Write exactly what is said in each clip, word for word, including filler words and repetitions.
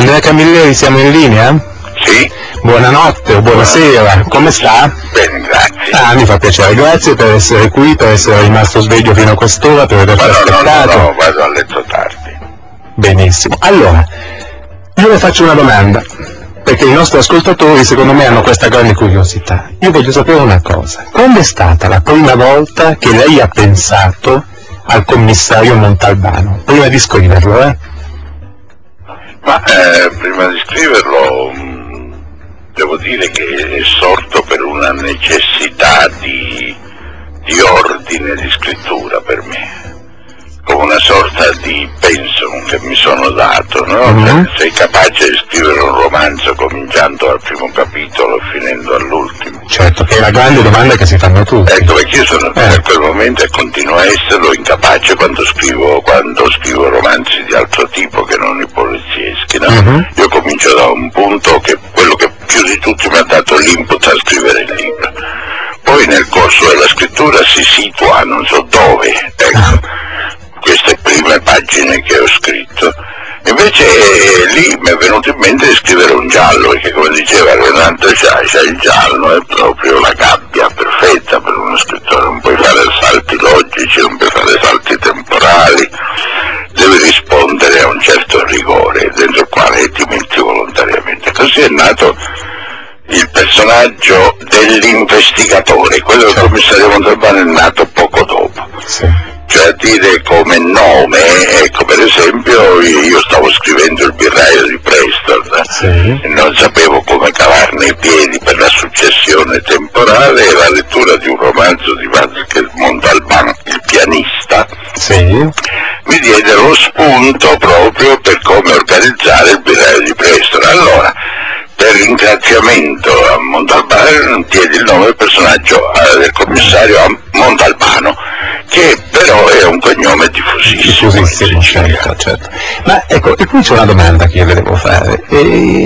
Andrea Camilleri, siamo in linea? Sì. Buonanotte o buonasera, come sta? Bene, grazie. Ah, mi fa piacere, grazie per essere qui, per essere rimasto sveglio fino a quest'ora, per averci Ma no, aspettato. no, no, vado a letto tardi. Benissimo. Allora, io le faccio una domanda, perché i nostri ascoltatori secondo me hanno questa grande curiosità. Io voglio sapere una cosa. Quando è stata la prima volta che lei ha pensato al commissario Montalbano? Prima di scriverlo, eh? Ma eh, prima di scriverlo mh, devo dire che è sorto per una necessità di, di ordine di scrittura per me, come una sorta di pensum che mi sono dato, no? Mm-hmm. Cioè, sei capace di scrivere un romanzo cominciando dal primo capitolo e finendo all'ultimo? Certo, che è la grande domanda che si fanno tutti. Ecco, perché io sono eh. da quel momento e continuo a esserlo incapace quando scrivo, quando scrivo romanzi di altro tipo che non i polizieschi, no? Mm-hmm. Io comincio da un punto che quello che più di tutti mi ha dato l'input a scrivere il libro. Poi nel corso della scrittura si situa non so dove, ecco, queste prime pagine che ho scritto. Invece eh, lì mi è venuto in mente di scrivere un giallo, perché come diceva Renato Sciascia, il giallo è proprio la gabbia perfetta per uno scrittore, non puoi fare salti logici, non puoi fare salti temporali, devi rispondere a un certo rigore dentro il quale ti metti volontariamente. Così è nato il personaggio dell'investigatore, quello del commissario Montalbano è nato poco dopo. Sì. Cioè a dire come nome, ecco, per esempio io stavo scrivendo Il birraio di Preston, Sì. e non sapevo come cavarne i piedi per la successione temporale, e la lettura di un romanzo di Vasquez Montalbán, Il pianista, sì. mi diede lo spunto proprio per come organizzare Il birraio di Preston. Allora, per ringraziamento a Montalbano diedi il nome del personaggio eh, del commissario Montalbano, che però è un cognome diffusissimo. Diffusissimo, certo, certo. Ma ecco, e qui c'è una domanda che io le devo fare. E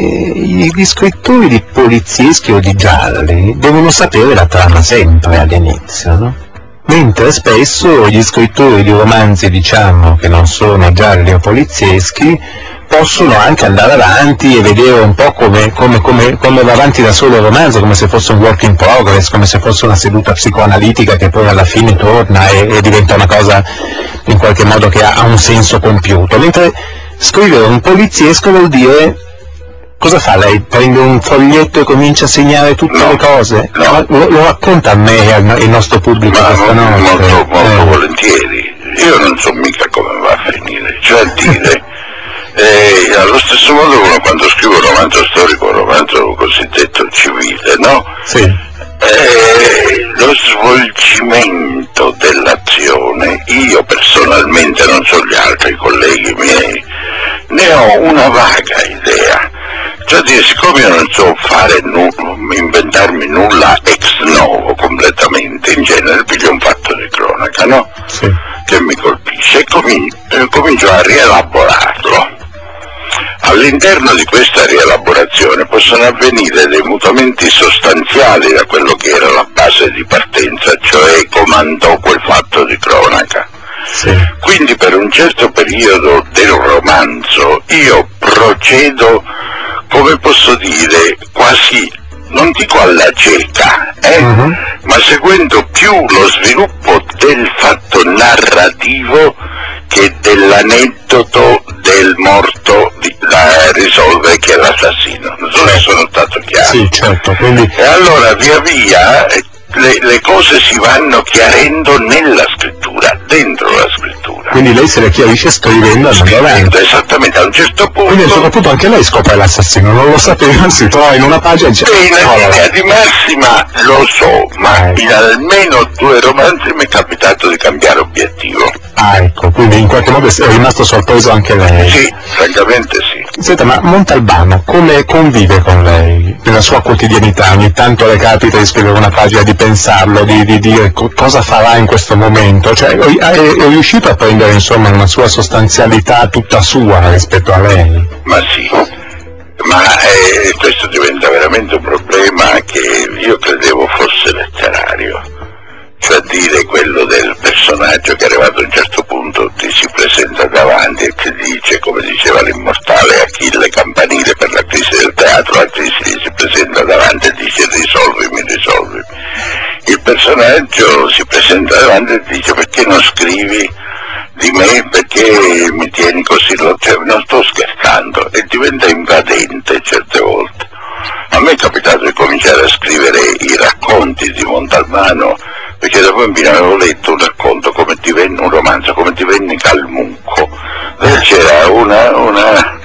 gli scrittori di polizieschi o di gialli devono sapere la trama sempre all'inizio, no? Mentre spesso gli scrittori di romanzi, diciamo, che non sono gialli o polizieschi, possono anche andare avanti e vedere un po' come, come, come, come va avanti da solo il romanzo, come se fosse un work in progress, come se fosse una seduta psicoanalitica che poi alla fine torna e, e diventa una cosa in qualche modo che ha, ha un senso compiuto. Mentre scrivere un poliziesco vuol dire... Cosa fa lei? Prende un foglietto e comincia a segnare tutte no, le cose? No. Lo, lo racconta a me e al il nostro pubblico Ma questa notte? molto, molto eh. volentieri. Io non so mica come va a finire. Cioè a dire, eh, allo stesso modo uno quando scrive un romanzo storico, un romanzo cosiddetto civile, no? Sì. Eh, lo svolgimento dell'azione, io personalmente, non so gli altri colleghi miei, ne ho una vaga idea. Cioè dire, siccome io non so fare nu- inventarmi nulla ex novo completamente, in genere piglio un fatto di cronaca, no? Sì. Che mi colpisce e comin- eh, comincio a rielaborarlo. All'interno di questa rielaborazione possono avvenire dei mutamenti sostanziali da quello che era la base di partenza, cioè comandò quel fatto di cronaca. Sì. Quindi per un certo periodo del romanzo io procedo, come posso dire, quasi, non dico alla cieca, eh? uh-huh. ma seguendo più lo sviluppo del fatto narrativo che dell'aneddoto del morto di, da risolvere, che è l'assassino. Non so se sono stato chiaro. Sì, certo. Quindi... E allora via via le, le cose si vanno chiarendo nella scrittura, dentro la scrittura. Quindi lei se le chiarisce scrivendo andando avanti. Esattamente, a un certo punto. Quindi a un certo punto anche lei scopre l'assassino, non lo sapeva, si trova in una pagina e dice... Beh, in oh, linea di massima lo so, ma ecco. in almeno due romanzi mi è capitato di cambiare obiettivo. Ah, ecco, quindi in qualche modo è rimasto sorpreso anche lei. Sì, francamente sì. Senta, ma Montalbano come convive con lei nella sua quotidianità? Ogni tanto le capita di scrivere una pagina, di pensarlo, di, di dire co- cosa farà in questo momento? Cioè, è, è riuscito a prendere insomma una sua sostanzialità tutta sua rispetto a lei? Ma sì, ma eh, questo diventa veramente un problema che io credevo fosse letterario. Cioè dire quello del personaggio che arrivato a un certo punto ti si presenta davanti e ti dice, come diceva l'immortale Achille Campanile, personaggio si presenta davanti e dice: perché non scrivi di me, perché mi tieni così lontano? Cioè, non sto scherzando, e diventa invadente certe volte. A me è capitato di cominciare a scrivere i racconti di Montalbano, perché da bambino avevo letto un racconto, come divenne un romanzo, come divenne Calmucco, dove c'era una, una,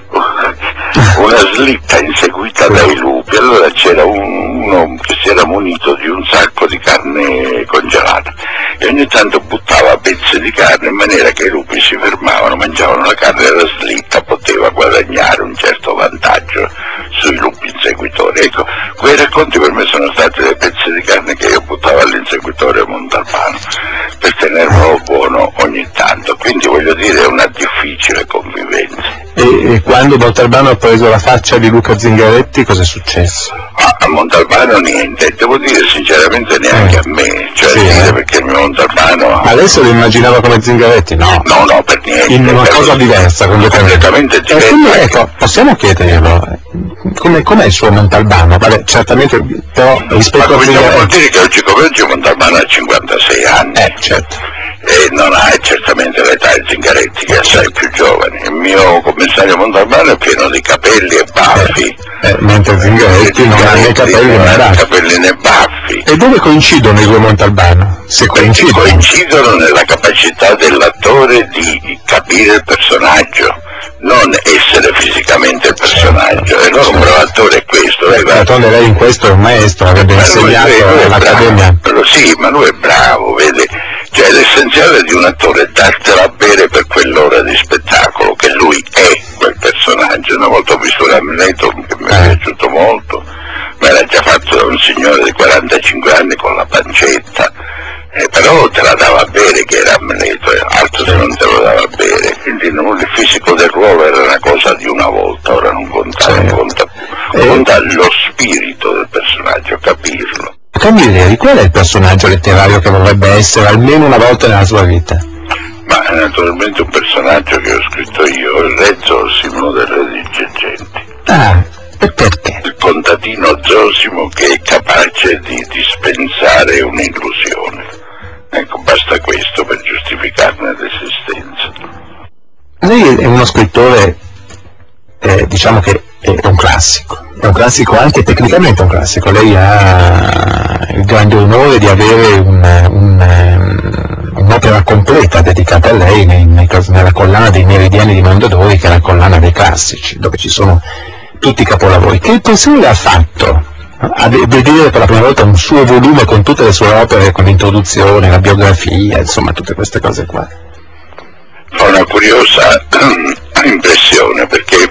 una slitta inseguita dai lupi. Allora c'era un, uno che si era munito di un sacco di carne congelata e ogni tanto buttava pezzi di carne in maniera che i lupi si fermavano, mangiavano la carne della slitta, poteva guadagnare un certo vantaggio sui lupi inseguitori. Ecco, quei racconti per me sono stati dei pezzi di carne che io buttavo all'inseguitore Montalbano per tenerlo buono ogni tanto, quindi voglio dire è una difficile convivenza. E, e quando Montalbano ha preso la faccia di Luca Zingaretti cosa è successo? Ah, a Montalbano niente, devo dire sinceramente neanche eh. a me, cioè sì, dire, eh. perché il mio Montalbano... Adesso lo immaginava come Zingaretti? No, no, no, per niente. In una cosa diversa, completamente, completamente diversa. E quindi, ecco, possiamo chiederlo, come, com'è il suo Montalbano? Vabbè, certamente, però rispetto a Zingaretti... vuol dire che oggi come oggi Montalbano ha cinquantasei anni. Eh, certo. E non ha certamente l'età di Zingaretti, che è assai più giovane. Il mio commissario Montalbano è pieno di capelli e baffi. Eh, eh, mentre Zingaretti non ha né capelli né baffi. capelli né baffi. E dove coincidono i due Montalbano? Se coincidono. coincidono nella capacità dell'attore di capire il personaggio, non essere fisicamente il personaggio. Certo, e allora certo. Un bravo attore è questo. D'altronde lei in questo è un maestro, avrebbe insegnato all'Accademia. Sì, ma lui è bravo, vede. Cioè l'essenziale di un attore è dartela a bere per quell'ora di spettacolo, che lui è quel personaggio. Una volta ho visto Amleto che mi è eh. piaciuto molto, ma era già fatto da un signore di quarantacinque anni con la pancetta, eh, però te la dava a bere che era Amleto, altro se non te lo dava a bere, quindi non, il fisico del ruolo era una cosa di una volta, ora non conta, non conta, non conta lo spirito del personaggio, capirlo. Camilleri, qual è il personaggio letterario che vorrebbe essere almeno una volta nella sua vita? Ma è naturalmente un personaggio che ho scritto io, il re Zosimo del re di Girgenti. Ah, e perché? Il contadino Zosimo che è capace di dispensare un'illusione. Ecco, basta questo per giustificarne l'esistenza. Lei è uno scrittore, eh, diciamo che è un classico. È un classico anche tecnicamente un classico, lei ha il grande onore di avere un, un, un'opera completa dedicata a lei nei, nei, nella collana dei Meridiani di Mondadori, che è la collana dei classici, dove ci sono tutti i capolavori. Che impressione le ha fatto a vedere per la prima volta un suo volume con tutte le sue opere, con l'introduzione, la biografia, insomma tutte queste cose qua? Fa una curiosa impressione, perché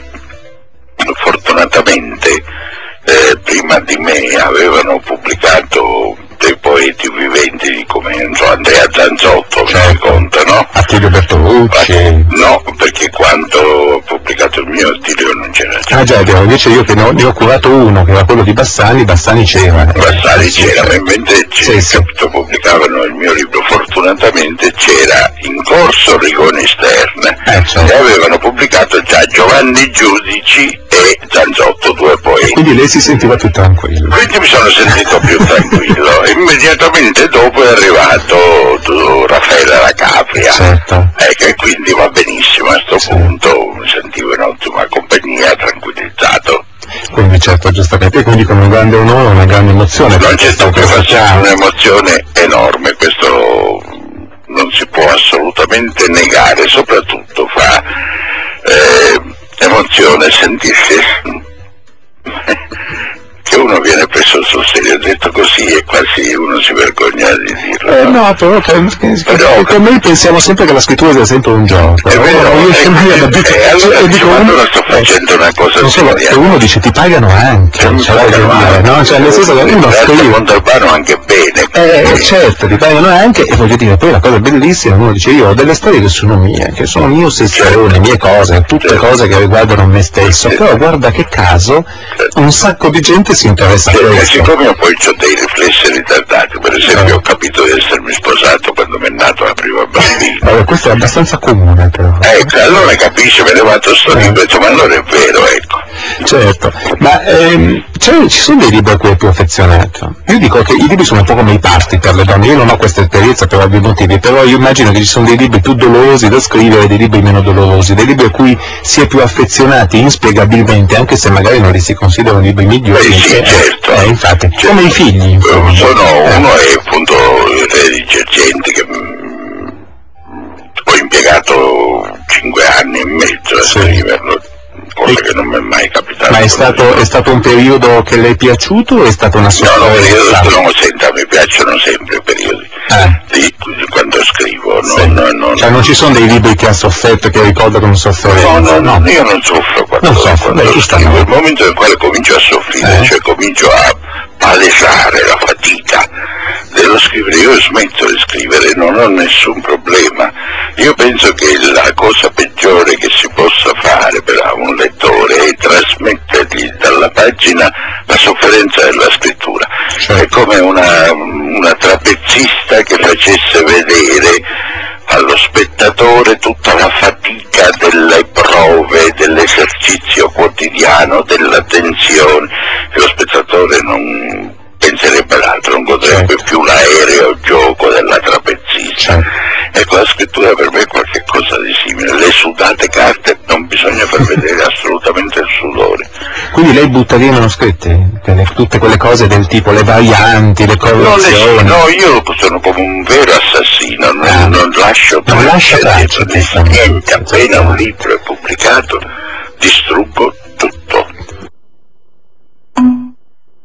fortunatamente eh, prima di me avevano pubblicato dei poeti viventi come non so, Andrea Zanzotto, certo. Mi conta, no? Attilio Bertolucci. No, perché quando ho pubblicato il mio Attilio non c'era. Ah già, invece io che ne ho, ne ho curato uno, che era quello di Bassani, Bassani c'era. Bassani eh, c'era, sì, ma mentre sì, sì. pubblicavano il mio libro, fortunatamente c'era in corso Rigoni Stern, eh, certo. E avevano pubblicato già Giovanni Giudici e Zanzotto, due poeti. E quindi lei si sentiva più tranquillo. Quindi mi sono sentito più tranquillo. Immediatamente dopo è arrivato Raffaele La Capria, certo. Ecco, e quindi va benissimo a questo certo. punto, mi sentivo in ottima compagnia, tranquillizzato. Quindi certo, giustamente, quindi con un grande onore, una grande emozione. Non c'è stupefaczione, un'emozione enorme, questo non si può assolutamente negare, soprattutto fa eh, emozione sentirsi che uno viene preso sul serio, detto così e quasi uno si vergogna di dirlo. Eh, no, però, per, però per noi pensiamo sempre che la scrittura sia sempre un gioco. È vero, non riesce mai ad abituare. E allora e dico, uno sto facendo una cosa non solo, seria. E uno dice ti pagano anche, cioè, cioè, pagano dire, no? Cioè nel senso che uno scrive. Montalbano anche bene. Eh, certo, ti pagano anche, e voglio dire, poi la cosa bellissima, uno dice io ho delle storie che sono mie, che sono mie ossessioni, certo. mie cose, tutte certo. cose che riguardano me stesso, certo. però guarda che caso, certo. un sacco di gente si interessa certo. a questo. Siccome io poi ho dei riflessi ritardati, per esempio certo. ho capito di essermi sposato quando mi è nato la prima bambina. Allora, questo è abbastanza comune però. Ecco, allora capisce, mi è levato sto libro, ma allora è vero, ecco. Certo, ma ehm, Cioè, ci sono dei libri a cui è più affezionato. Io dico che i libri sono un po' come i parti per le donne, io non ho questa esperienza per ovvi motivi, però io immagino che ci sono dei libri più dolorosi da scrivere e dei libri meno dolorosi, dei libri a cui si è più affezionati inspiegabilmente, anche se magari non li si considerano libri migliori. Eh sì, che, certo. Eh, infatti, certo. Come i figli. Insomma. Sono, eh. Uno è appunto il re di Girgenti, che mh, ho impiegato cinque anni e mezzo a Sì. scriverlo, cosa E... che non mi è mai capitata. Ma è stato, è stato un periodo che le è piaciuto o è stato una sofferenza? No, no, no, senta, mi piacciono sempre i periodi Eh. di, di quando scrivo, no, Sì. no, no, Cioè non ci sono dei libri che ha sofferto, che ricorda come sofferenza? No, no, no, io non soffro quando, non soffro, quando beh, scrivo, il momento nel quale comincio a soffrire, eh? cioè comincio a palesare la fatica dello scrivere, io smetto di scrivere, non ho nessun problema. Io penso che la cosa peggiore che si possa fare per un lettore è trasmettergli dalla pagina la sofferenza della scrittura. Certo. È come una, una trapezzista che facesse vedere allo spettatore tutta la fatica delle prove, dell'esercizio quotidiano, della tensione, e lo spettatore non penserebbe all'altro, non godrebbe certo. più l'aereo gioco della trapezzista. Certo. Ecco, la scrittura per me è qualche cosa di simile, le sudate carte non bisogna far vedere assolutamente il sudore. Quindi lei butta via i manoscritti? Tutte quelle cose del tipo le varianti, le correzioni? No, no, io sono come un vero assassino, non, ah. non lascio non lascia traccia, niente, appena un libro è pubblicato distruggo